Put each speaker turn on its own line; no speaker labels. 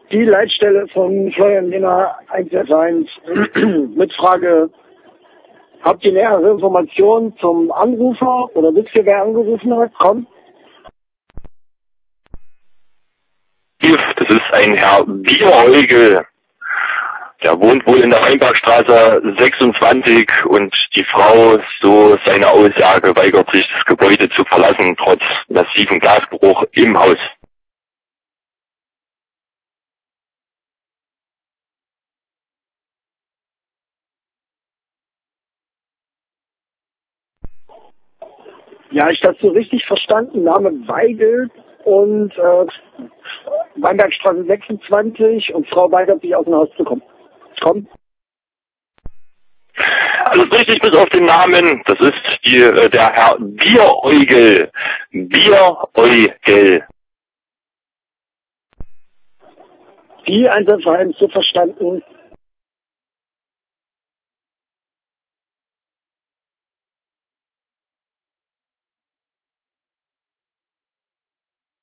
Die Leitstelle von Florian Lehner 111 mit Frage, habt ihr nähere Informationen zum Anrufer oder wisst ihr, wer angerufen hat? Komm.
Das ist ein Herr Bieräugel. Der wohnt wohl in der Weinbergstraße 26 und die Frau, so seine Aussage, weigert sich, das Gebäude zu verlassen, trotz massivem Gasgeruch im Haus.
Ja, ich das so richtig verstanden. Name Weigel und Weinbergstraße 26 und Frau weigert sich aus dem Haus zu kommen. Komm.
Also richtig bis auf den Namen, das ist der Herr Bieräugel. Bieräugel.
Die 111 so verstanden.